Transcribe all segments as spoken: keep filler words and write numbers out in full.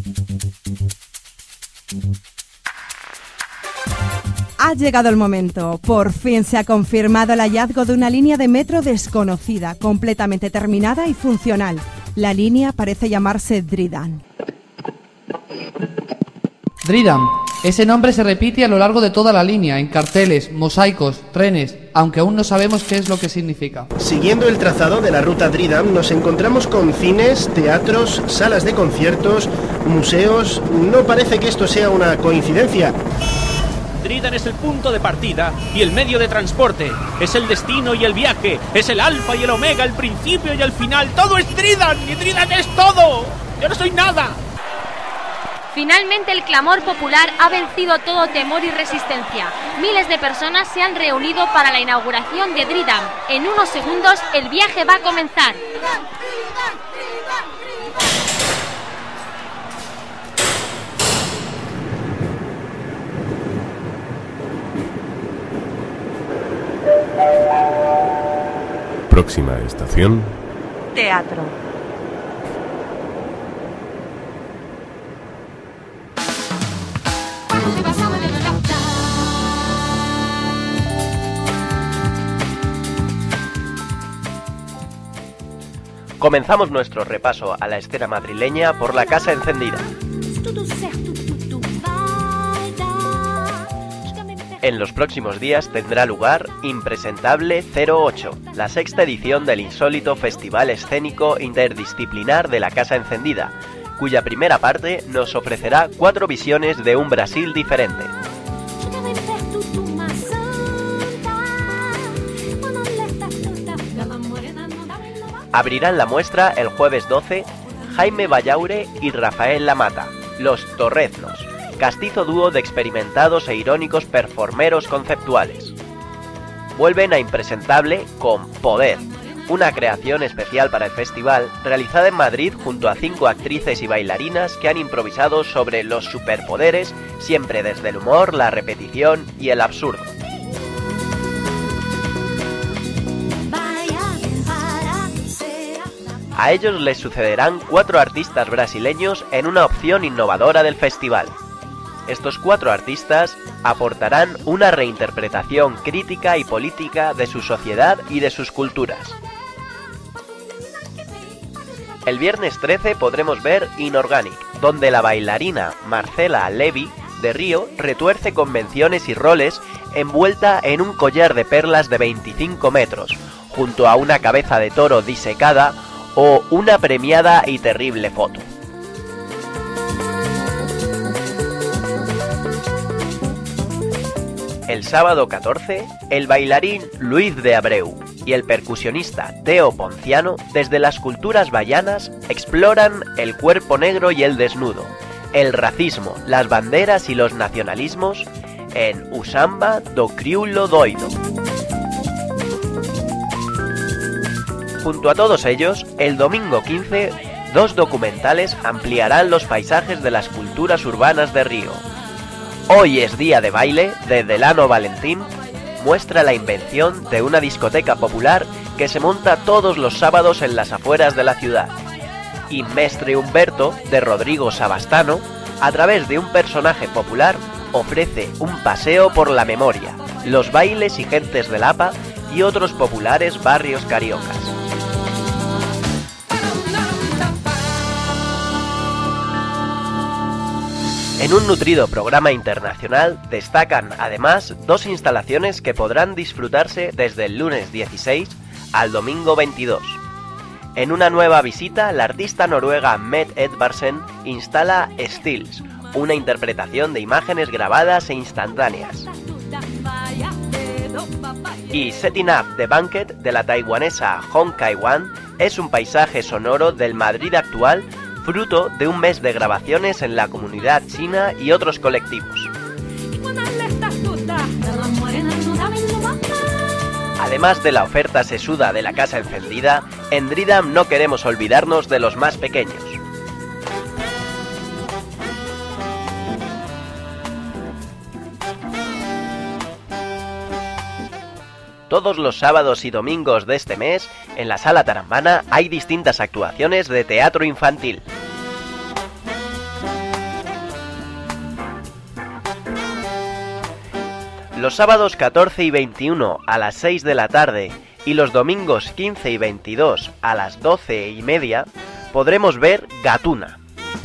Ha llegado el momento. Por fin se ha confirmado el hallazgo de una línea de metro desconocida, completamente terminada y funcional. La línea parece llamarse Dryden. Dryden. Ese nombre se repite a lo largo de toda la línea, en carteles, mosaicos, trenes, aunque aún no sabemos qué es lo que significa. Siguiendo el trazado de la ruta Dryden, nos encontramos con cines, teatros, salas de conciertos, museos. No parece que esto sea una coincidencia. Dryden es el punto de partida y el medio de transporte. Es el destino y el viaje. Es el alfa y el omega, el principio y el final. Todo es Dryden y Dryden es todo. Yo no soy nada. Finalmente el clamor popular ha vencido todo temor y resistencia. Miles de personas se han reunido para la inauguración de Dryden. En unos segundos el viaje va a comenzar. Próxima estación: Teatro. Comenzamos nuestro repaso a la escena madrileña por La Casa Encendida. En los próximos días tendrá lugar Impresentable cero ocho, la sexta edición del insólito Festival Escénico Interdisciplinar de La Casa Encendida, cuya primera parte nos ofrecerá cuatro visiones de un Brasil diferente. Abrirán la muestra el jueves doce Jaime Ballaure y Rafael Lamata, Los Torreznos, castizo dúo de experimentados e irónicos performeros conceptuales. Vuelven a Impresentable con Poder, una creación especial para el festival realizada en Madrid junto a cinco actrices y bailarinas que han improvisado sobre los superpoderes, siempre desde el humor, la repetición y el absurdo. A ellos les sucederán cuatro artistas brasileños en una opción innovadora del festival. Estos cuatro artistas aportarán una reinterpretación crítica y política de su sociedad y de sus culturas. El viernes trece podremos ver Inorganic, donde la bailarina Marcela Levy de Río retuerce convenciones y roles envuelta en un collar de perlas de veinticinco metros, junto a una cabeza de toro disecada o una premiada y terrible foto. El sábado catorce, el bailarín Luis de Abreu y el percusionista Teo Ponciano, desde las culturas bahianas, exploran el cuerpo negro y el desnudo, el racismo, las banderas y los nacionalismos en O Samba do Crioulo Doido. Junto a todos ellos, el domingo quince, dos documentales ampliarán los paisajes de las culturas urbanas de Río. Hoy es día de baile, de Delano Valentín, muestra la invención de una discoteca popular que se monta todos los sábados en las afueras de la ciudad. Y Mestre Humberto, de Rodrigo Sabastano, a través de un personaje popular, ofrece un paseo por la memoria, los bailes y gentes de Lapa y otros populares barrios cariocas. En un nutrido programa internacional destacan además dos instalaciones que podrán disfrutarse desde el lunes dieciséis al domingo veintidós. En una nueva visita, la artista noruega Mette Edvardsen instala Stills, una interpretación de imágenes grabadas e instantáneas. Y Setting Up the Banquet de la taiwanesa Hong Kai-wan es un paisaje sonoro del Madrid actual, fruto de un mes de grabaciones en la comunidad china y otros colectivos. Además de la oferta sesuda de La Casa Encendida, en Dryden no queremos olvidarnos de los más pequeños. Todos los sábados y domingos de este mes, en la Sala Tarambana hay distintas actuaciones de teatro infantil. Los sábados catorce y veintiuno a las seis de la tarde y los domingos quince y veintidós a las doce y media podremos ver Gatuna.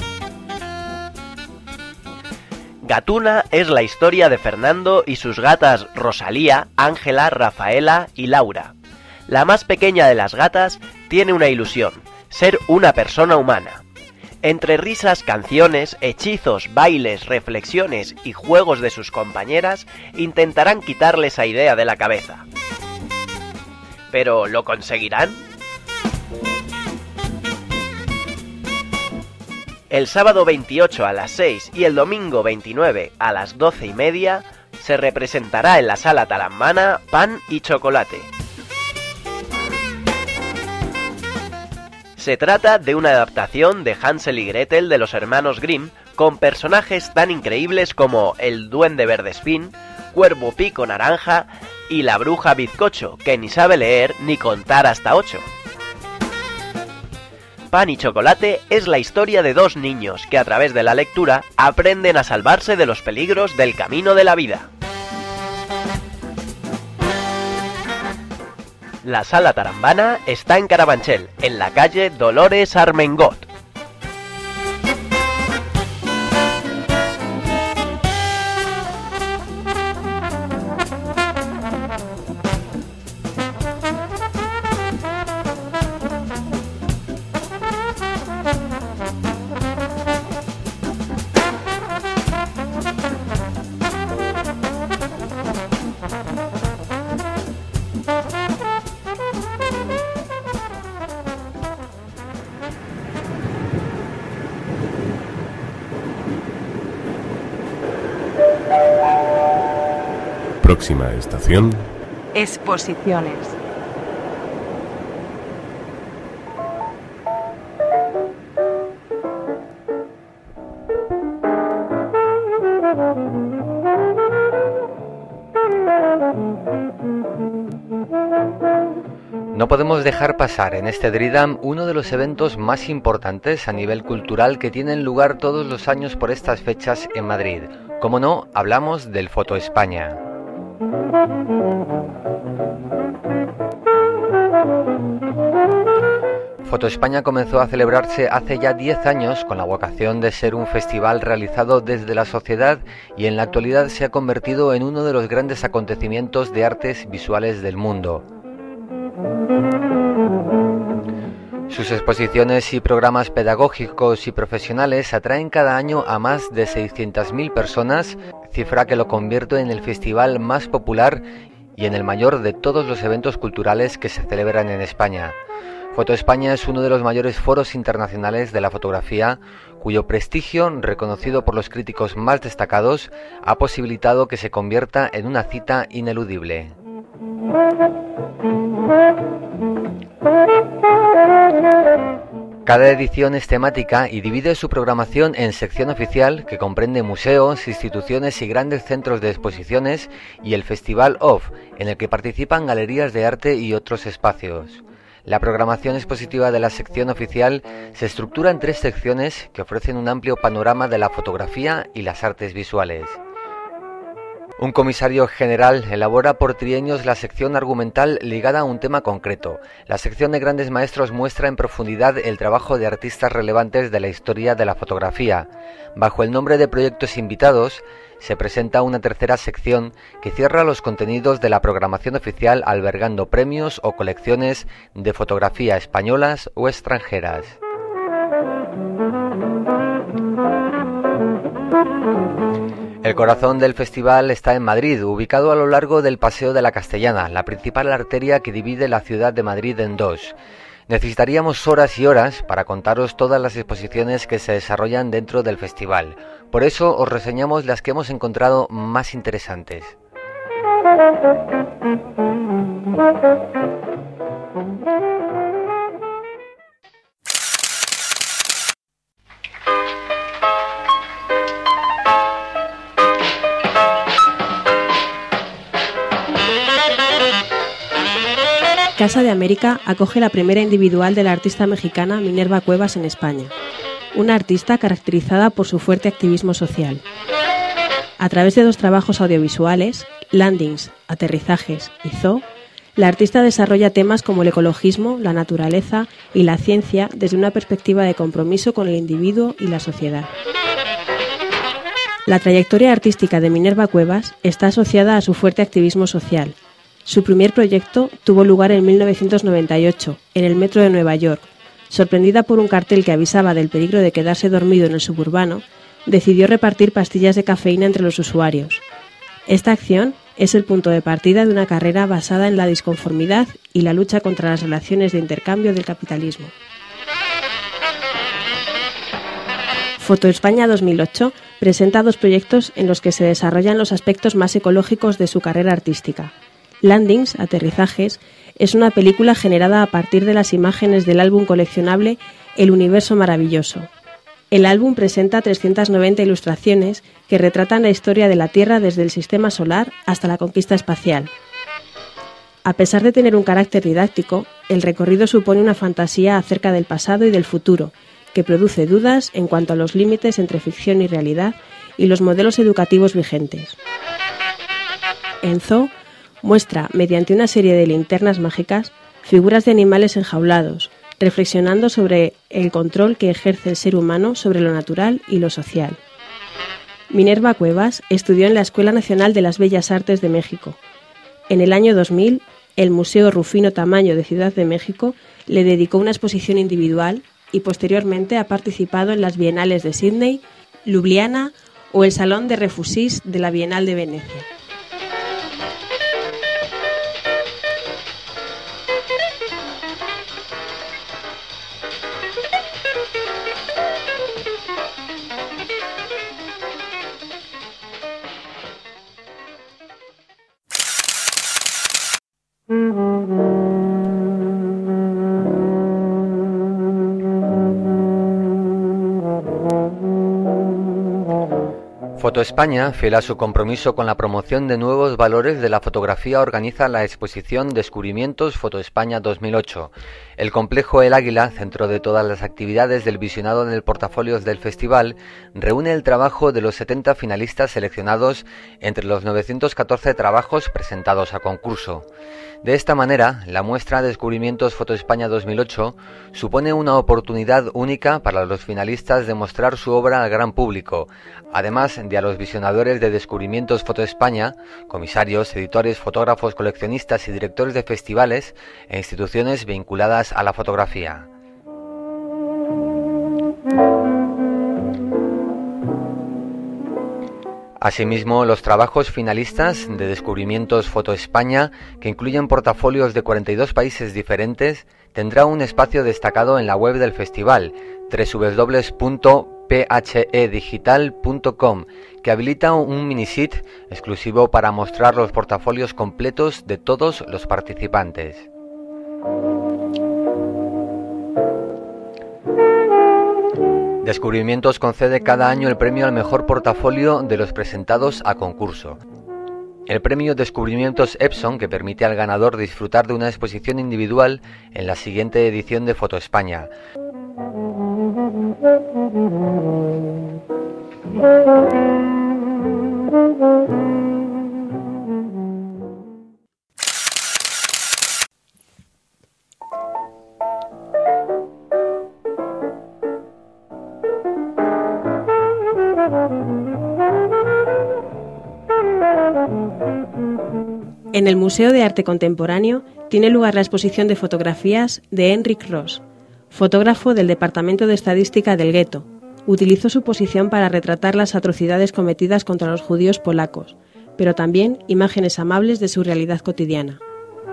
Gatuna es la historia de Fernando y sus gatas Rosalía, Ángela, Rafaela y Laura. La más pequeña de las gatas tiene una ilusión, ser una persona humana. Entre risas, canciones, hechizos, bailes, reflexiones y juegos de sus compañeras, intentarán quitarle esa idea de la cabeza. ¿Pero lo conseguirán? El sábado veintiocho a las seis y el domingo veintinueve a las doce y media se representará en la Sala Tarambana Pan y Chocolate. Se trata de una adaptación de Hansel y Gretel de los hermanos Grimm con personajes tan increíbles como el Duende Verdespín, Cuervo Pico Naranja y la Bruja Bizcocho, que ni sabe leer ni contar hasta ocho. Pan y Chocolate es la historia de dos niños que a través de la lectura aprenden a salvarse de los peligros del camino de la vida. La Sala Tarambana está en Carabanchel, en la calle Dolores Armengot. Próxima estación. Exposiciones. No podemos dejar pasar en este Dridam uno de los eventos más importantes a nivel cultural que tienen lugar todos los años por estas fechas en Madrid. Como no, hablamos del Foto España. Foto España comenzó a celebrarse hace ya diez años con la vocación de ser un festival realizado desde la sociedad y en la actualidad se ha convertido en uno de los grandes acontecimientos de artes visuales del mundo. Sus exposiciones y programas pedagógicos y profesionales atraen cada año a más de seiscientas mil personas, cifra que lo convierte en el festival más popular y en el mayor de todos los eventos culturales que se celebran en España. Foto España es uno de los mayores foros internacionales de la fotografía, cuyo prestigio, reconocido por los críticos más destacados, ha posibilitado que se convierta en una cita ineludible. Cada edición es temática y divide su programación en sección oficial, que comprende museos, instituciones y grandes centros de exposiciones, y el Festival Off, en el que participan galerías de arte y otros espacios. La programación expositiva de la sección oficial se estructura en tres secciones que ofrecen un amplio panorama de la fotografía y las artes visuales. Un comisario general elabora por trienios la sección argumental ligada a un tema concreto. La sección de grandes maestros muestra en profundidad el trabajo de artistas relevantes de la historia de la fotografía. Bajo el nombre de proyectos invitados, se presenta una tercera sección que cierra los contenidos de la programación oficial albergando premios o colecciones de fotografía españolas o extranjeras. El corazón del festival está en Madrid, ubicado a lo largo del Paseo de la Castellana, la principal arteria que divide la ciudad de Madrid en dos. Necesitaríamos horas y horas para contaros todas las exposiciones que se desarrollan dentro del festival. Por eso os reseñamos las que hemos encontrado más interesantes. Casa de América acoge la primera individual de la artista mexicana Minerva Cuevas en España, una artista caracterizada por su fuerte activismo social. A través de dos trabajos audiovisuales, Landings, Aterrizajes y Zoo, la artista desarrolla temas como el ecologismo, la naturaleza y la ciencia desde una perspectiva de compromiso con el individuo y la sociedad. La trayectoria artística de Minerva Cuevas está asociada a su fuerte activismo social. Su primer proyecto tuvo lugar en mil novecientos noventa y ocho, en el metro de Nueva York. Sorprendida por un cartel que avisaba del peligro de quedarse dormido en el suburbano, decidió repartir pastillas de cafeína entre los usuarios. Esta acción es el punto de partida de una carrera basada en la disconformidad y la lucha contra las relaciones de intercambio del capitalismo. Foto España dos mil ocho presenta dos proyectos en los que se desarrollan los aspectos más ecológicos de su carrera artística. Landings, Aterrizajes, es una película generada a partir de las imágenes del álbum coleccionable El Universo Maravilloso. El álbum presenta trescientas noventa ilustraciones que retratan la historia de la Tierra desde el sistema solar hasta la conquista espacial. A pesar de tener un carácter didáctico, el recorrido supone una fantasía acerca del pasado y del futuro, que produce dudas en cuanto a los límites entre ficción y realidad y los modelos educativos vigentes. En Zoo, muestra, mediante una serie de linternas mágicas, figuras de animales enjaulados, reflexionando sobre el control que ejerce el ser humano sobre lo natural y lo social. Minerva Cuevas estudió en la Escuela Nacional de las Bellas Artes de México. En el año dos mil, el Museo Rufino Tamayo de Ciudad de México le dedicó una exposición individual y posteriormente ha participado en las Bienales de Sídney, Ljubljana o el Salón de Refusís de la Bienal de Venecia. Foto España, fiel a su compromiso con la promoción de nuevos valores de la fotografía, organiza la exposición Descubrimientos Foto España dos mil ocho. El complejo El Águila, centro de todas las actividades del visionado en el portafolio del festival, reúne el trabajo de los setenta finalistas seleccionados entre los novecientos catorce trabajos presentados a concurso. De esta manera, la muestra Descubrimientos Foto España dos mil ocho supone una oportunidad única para los finalistas de mostrar su obra al gran público, además de a los visionadores de Descubrimientos Foto España, comisarios, editores, fotógrafos, coleccionistas y directores de festivales e instituciones vinculadas a la fotografía. Asimismo, los trabajos finalistas de Descubrimientos Foto España, que incluyen portafolios de cuarenta y dos países diferentes, tendrá un espacio destacado en la web del festival, doble u doble u doble u punto p h e digital punto com, que habilita un mini-sit exclusivo para mostrar los portafolios completos de todos los participantes. Descubrimientos concede cada año el premio al mejor portafolio de los presentados a concurso. El premio Descubrimientos Epson, que permite al ganador disfrutar de una exposición individual en la siguiente edición de Foto España. En el Museo de Arte Contemporáneo tiene lugar la exposición de fotografías de Henrik Ross, fotógrafo del Departamento de Estadística del Gueto. Utilizó su posición para retratar las atrocidades cometidas contra los judíos polacos, pero también imágenes amables de su realidad cotidiana.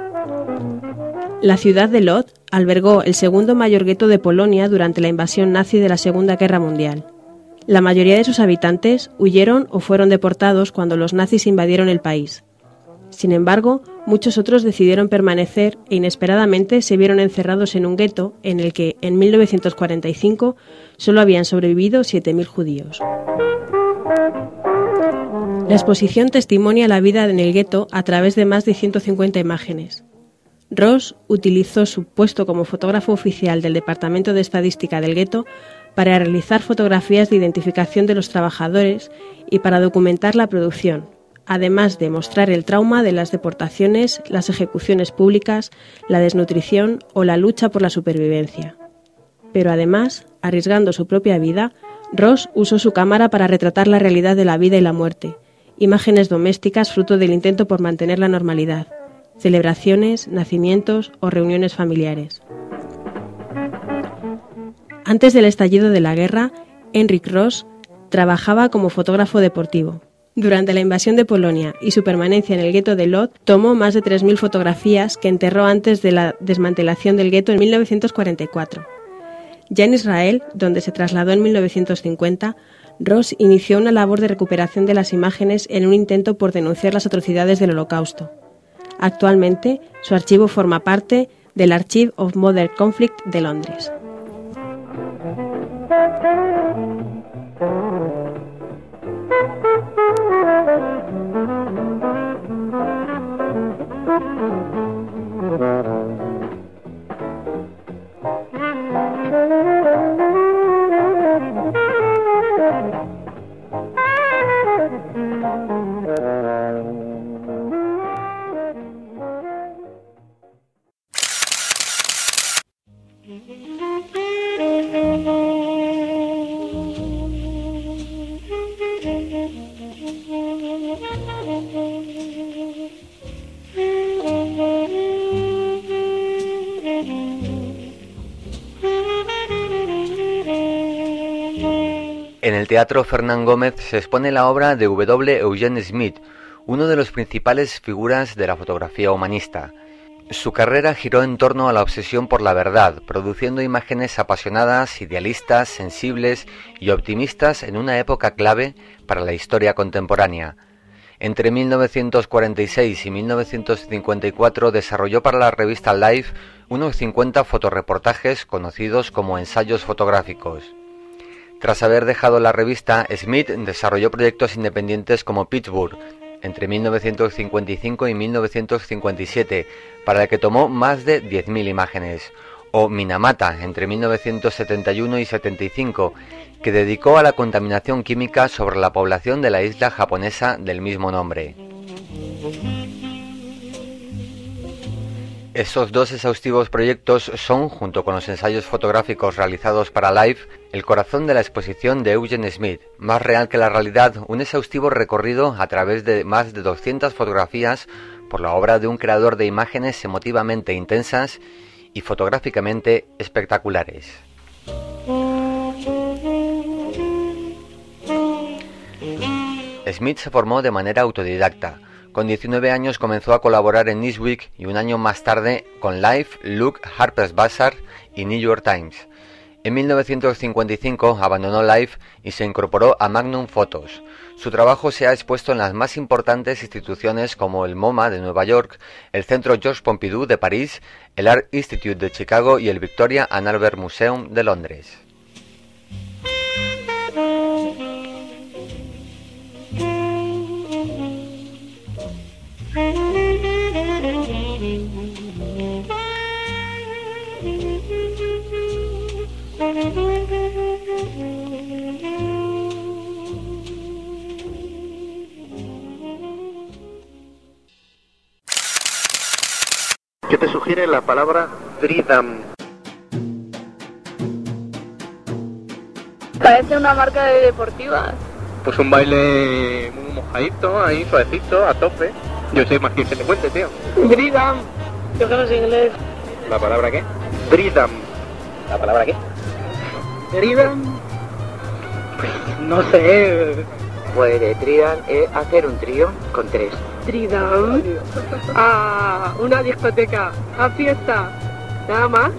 La ciudad de Lodz albergó el segundo mayor gueto de Polonia durante la invasión nazi de la Segunda Guerra Mundial. La mayoría de sus habitantes huyeron o fueron deportados cuando los nazis invadieron el país. Sin embargo, muchos otros decidieron permanecer e inesperadamente se vieron encerrados en un gueto en el que, en mil novecientos cuarenta y cinco, solo habían sobrevivido siete mil judíos. La exposición testimonia la vida en el gueto a través de más de ciento cincuenta imágenes. Ross utilizó su puesto como fotógrafo oficial del Departamento de Estadística del gueto para realizar fotografías de identificación de los trabajadores y para documentar la producción, además de mostrar el trauma de las deportaciones, las ejecuciones públicas, la desnutrición o la lucha por la supervivencia. Pero además, arriesgando su propia vida, Ross usó su cámara para retratar la realidad de la vida y la muerte, imágenes domésticas fruto del intento por mantener la normalidad, celebraciones, nacimientos o reuniones familiares. Antes del estallido de la guerra, Henrik Ross trabajaba como fotógrafo deportivo. Durante la invasión de Polonia y su permanencia en el gueto de Lodz, tomó más de tres mil fotografías que enterró antes de la desmantelación del gueto en mil novecientos cuarenta y cuatro. Ya en Israel, donde se trasladó en mil novecientos cincuenta, Ross inició una labor de recuperación de las imágenes en un intento por denunciar las atrocidades del Holocausto. Actualmente, su archivo forma parte del Archive of Modern Conflict de Londres. En el Teatro Fernán Gómez se expone la obra de W. Eugene Smith, uno de los principales figuras de la fotografía humanista. Su carrera giró en torno a la obsesión por la verdad, produciendo imágenes apasionadas, idealistas, sensibles y optimistas en una época clave para la historia contemporánea. Entre mil novecientos cuarenta y seis y mil novecientos cincuenta y cuatro desarrolló para la revista Life unos cincuenta fotoreportajes conocidos como ensayos fotográficos. Tras haber dejado la revista, Smith desarrolló proyectos independientes como Pittsburgh, entre mil novecientos cincuenta y cinco y mil novecientos cincuenta y siete, para el que tomó más de diez mil imágenes, o Minamata, entre mil novecientos setenta y uno y setenta y cinco, que dedicó a la contaminación química sobre la población de la isla japonesa del mismo nombre. Estos dos exhaustivos proyectos son, junto con los ensayos fotográficos realizados para Life, el corazón de la exposición de Eugene Smith, más real que la realidad, un exhaustivo recorrido a través de más de doscientas fotografías por la obra de un creador de imágenes emotivamente intensas y fotográficamente espectaculares. Smith se formó de manera autodidacta. Con diecinueve años comenzó a colaborar en Newsweek y un año más tarde con Life, Look, Harper's Bazaar y New York Times. En mil novecientos cincuenta y cinco abandonó Life y se incorporó a Magnum Photos. Su trabajo se ha expuesto en las más importantes instituciones como el MoMA de Nueva York, el Centro Georges Pompidou de París, el Art Institute de Chicago y el Victoria and Albert Museum de Londres. ¿Qué te sugiere la palabra Dridam? Parece una marca de deportivas. Pues un baile muy mojadito, ahí suavecito, a tope. Yo sé más que se te cuente, tío. Dridam. Yo que no sé inglés. ¿La palabra qué? Dridam. ¿La palabra qué? Dridam. Pues no sé. Pues Dridam es hacer un trío con tres. Dridam. A una discoteca, a fiesta. Nada más.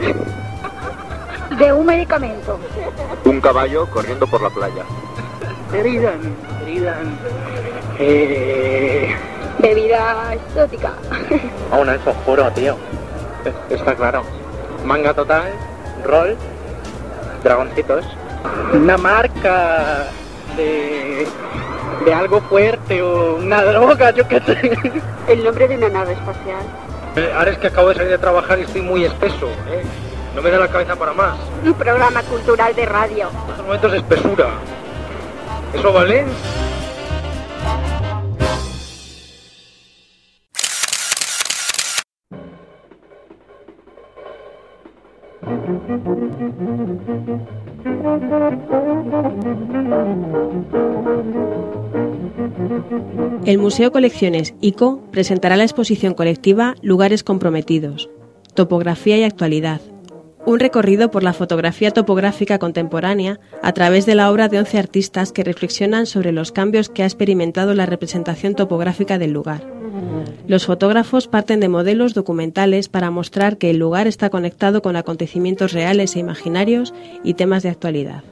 De un medicamento. Un caballo corriendo por la playa. Dridam. Dridam. Eh... Bebida exótica. A un eso juro, tío. Está claro. Manga total, rol, dragoncitos. Una marca de, de algo fuerte o una droga, yo qué sé. El nombre de una nave espacial. Eh, ahora es que acabo de salir de trabajar y estoy muy espeso, ¿eh? No me da la cabeza para más. Un programa cultural de radio. En estos momentos espesura. ¿Eso vale? El Museo Colecciones I C O presentará la exposición colectiva Lugares comprometidos, topografía y actualidad, un recorrido por la fotografía topográfica contemporánea a través de la obra de once artistas que reflexionan sobre los cambios que ha experimentado la representación topográfica del lugar. Los fotógrafos parten de modelos documentales para mostrar que el lugar está conectado con acontecimientos reales e imaginarios y temas de actualidad.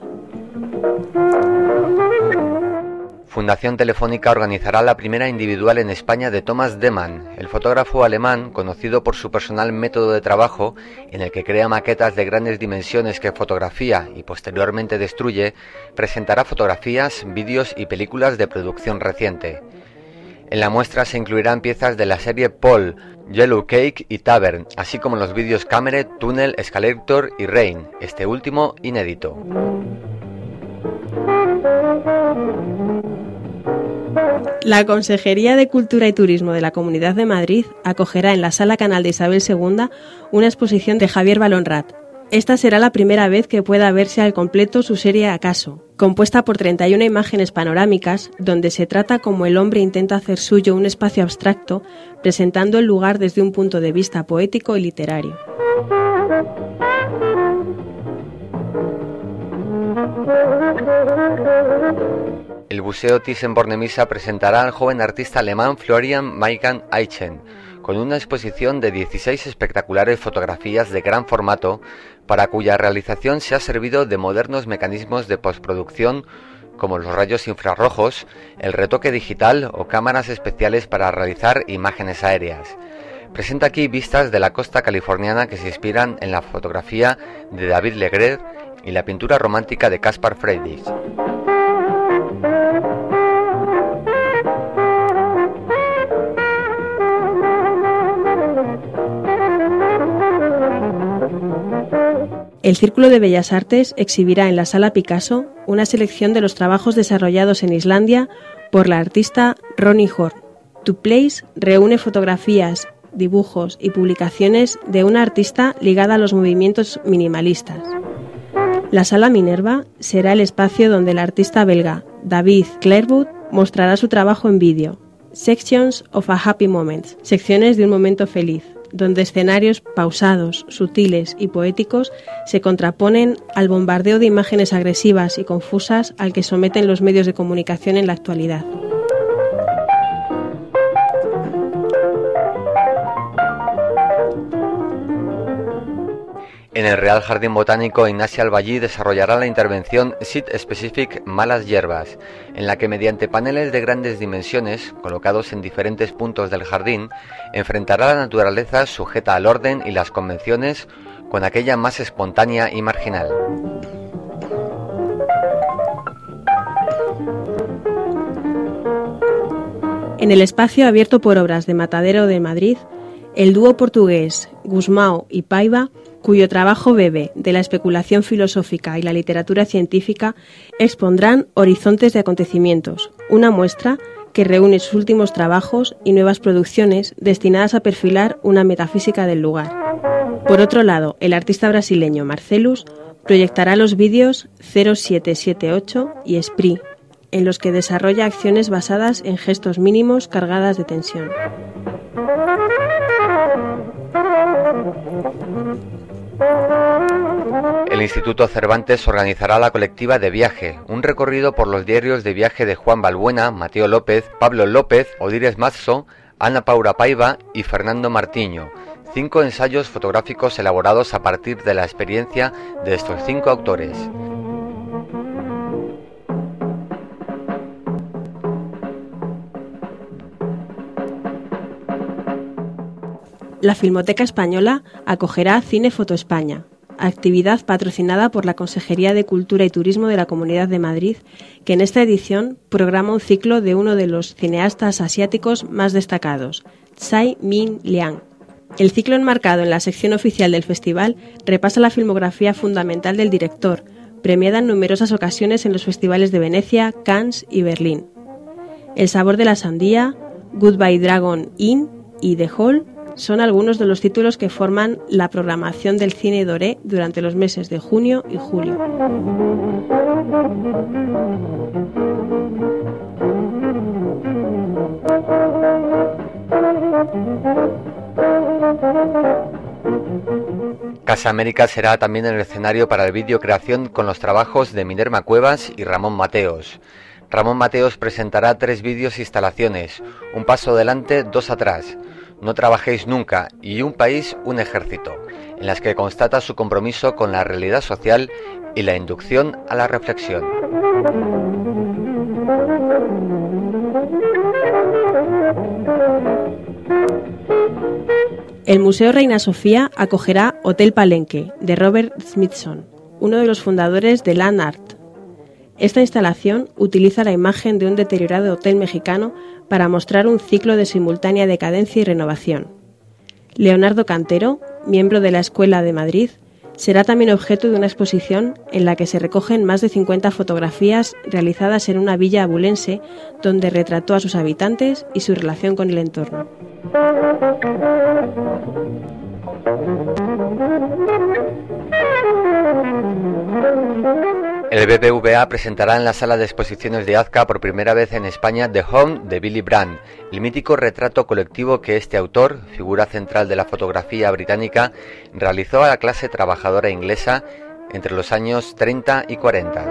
Fundación Telefónica organizará la primera individual en España de Thomas Demann, el fotógrafo alemán conocido por su personal método de trabajo en el que crea maquetas de grandes dimensiones que fotografía y posteriormente destruye. Presentará fotografías, vídeos y películas de producción reciente. En la muestra se incluirán piezas de la serie Paul, Yellow Cake y Tavern, así como los vídeos Camere, Tunnel, Escalator y Rain, este último inédito. La Consejería de Cultura y Turismo de la Comunidad de Madrid acogerá en la Sala Canal de Isabel segunda una exposición de Javier Balonrat. Esta será la primera vez que pueda verse al completo su serie Acaso, compuesta por treinta y una imágenes panorámicas, donde se trata como el hombre intenta hacer suyo un espacio abstracto, presentando el lugar desde un punto de vista poético y literario. El Museo Thyssen-Bornemisza presentará al joven artista alemán Florian Maykan-Eichen, con una exposición de dieciséis espectaculares fotografías de gran formato, para cuya realización se ha servido de modernos mecanismos de postproducción como los rayos infrarrojos, el retoque digital o cámaras especiales para realizar imágenes aéreas. Presenta aquí vistas de la costa californiana que se inspiran en la fotografía de David Legret y la pintura romántica de Caspar Friedrich. El Círculo de Bellas Artes exhibirá en la Sala Picasso una selección de los trabajos desarrollados en Islandia por la artista Ronny Horn. To Place reúne fotografías, dibujos y publicaciones de una artista ligada a los movimientos minimalistas. La Sala Minerva será el espacio donde el artista belga David Clairvout mostrará su trabajo en vídeo, Sections of a Happy Moment, secciones de un momento feliz, donde escenarios pausados, sutiles y poéticos se contraponen al bombardeo de imágenes agresivas y confusas al que someten los medios de comunicación en la actualidad. En el Real Jardín Botánico, Ignacia Alballí desarrollará la intervención Site Specific Malas Hierbas, en la que mediante paneles de grandes dimensiones, colocados en diferentes puntos del jardín, enfrentará la naturaleza sujeta al orden y las convenciones con aquella más espontánea y marginal. En el espacio abierto por obras de Matadero de Madrid, el dúo portugués Gusmão y Paiva, cuyo trabajo bebe de la especulación filosófica y la literatura científica, expondrán Horizontes de Acontecimientos, una muestra que reúne sus últimos trabajos y nuevas producciones destinadas a perfilar una metafísica del lugar. Por otro lado, el artista brasileño Marcelus proyectará los vídeos cero siete siete ocho y Esprit, en los que desarrolla acciones basadas en gestos mínimos cargadas de tensión. El Instituto Cervantes organizará la colectiva de viaje, un recorrido por los diarios de viaje de Juan Balbuena, Mateo López, Pablo López, Odires Mazzo, Ana Paula Paiva y Fernando Martiño, cinco ensayos fotográficos elaborados a partir de la experiencia de estos cinco autores. La Filmoteca Española acogerá Cine Foto España, actividad patrocinada por la Consejería de Cultura y Turismo de la Comunidad de Madrid, que en esta edición programa un ciclo de uno de los cineastas asiáticos más destacados, Tsai Ming Liang. El ciclo, enmarcado en la sección oficial del festival, repasa la filmografía fundamental del director, premiada en numerosas ocasiones en los festivales de Venecia, Cannes y Berlín. El sabor de la sandía, Goodbye Dragon Inn y The Hall son algunos de los títulos que forman la programación del Cine Doré durante los meses de junio y julio. Casa América será también el escenario para el vídeo creación con los trabajos de Minerva Cuevas y Ramón Mateos. Ramón Mateos presentará tres vídeos instalaciones, Un paso adelante, dos atrás, No trabajéis nunca y Un país, un ejército, en las que constata su compromiso con la realidad social y la inducción a la reflexión. El Museo Reina Sofía acogerá Hotel Palenque, de Robert Smithson, uno de los fundadores de Land Art. Esta instalación utiliza la imagen de un deteriorado hotel mexicano para mostrar un ciclo de simultánea decadencia y renovación. Leonardo Cantero, miembro de la Escuela de Madrid, será también objeto de una exposición en la que se recogen más de cincuenta fotografías realizadas en una villa abulense donde retrató a sus habitantes y su relación con el entorno. El B B V A presentará en la sala de exposiciones de Azca por primera vez en España The Home de Billy Brandt, el mítico retrato colectivo que este autor, figura central de la fotografía británica, realizó a la clase trabajadora inglesa entre los años treinta y cuarenta.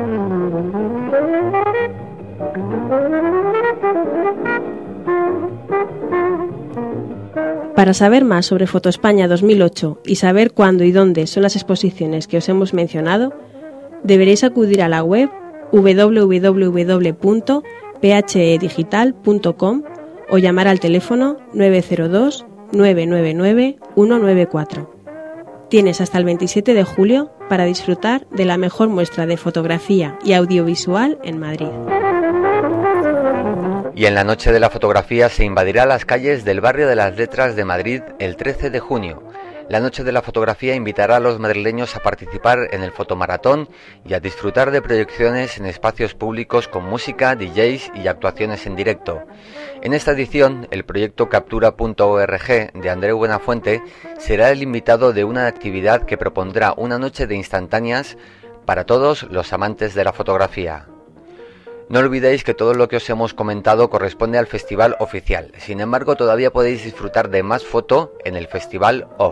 Para saber más sobre Foto España dos mil ocho y saber cuándo y dónde son las exposiciones que os hemos mencionado, deberéis acudir a la web doble u doble u doble u punto p h e digital punto com o llamar al teléfono nueve cero dos, nueve nueve nueve, uno nueve cuatro. Tienes hasta el veintisiete de julio para disfrutar de la mejor muestra de fotografía y audiovisual en Madrid. Y en la noche de la fotografía se invadirá las calles del barrio de las Letras de Madrid el trece de junio. La noche de la fotografía invitará a los madrileños a participar en el fotomaratón y a disfrutar de proyecciones en espacios públicos con música, D Js y actuaciones en directo. En esta edición, el proyecto captura punto org de Andreu Buenafuente será el invitado de una actividad que propondrá una noche de instantáneas para todos los amantes de la fotografía. No olvidéis que todo lo que os hemos comentado corresponde al festival oficial. Sin embargo, todavía podéis disfrutar de más foto en el festival off.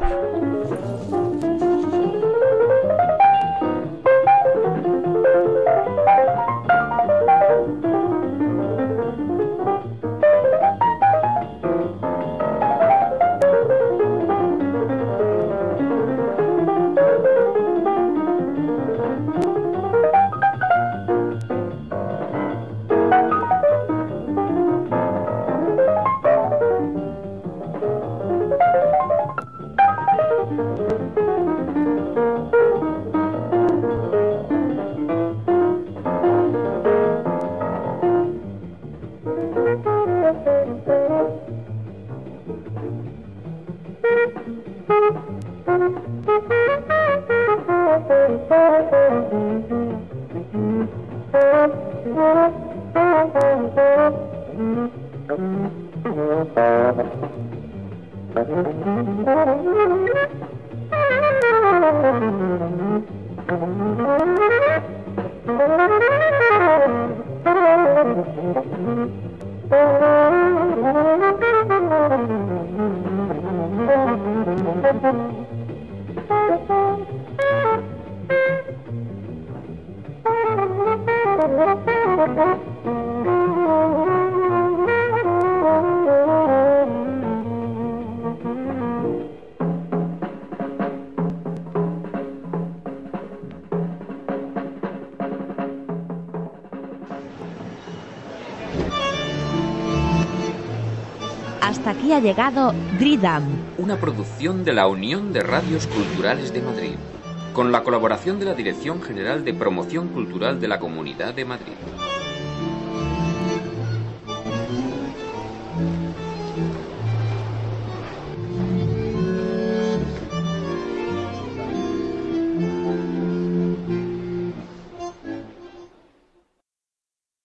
Hasta aquí ha llegado Dridam, una producción de la Unión de Radios Culturales de Madrid, con la colaboración de la Dirección General de Promoción Cultural de la Comunidad de Madrid.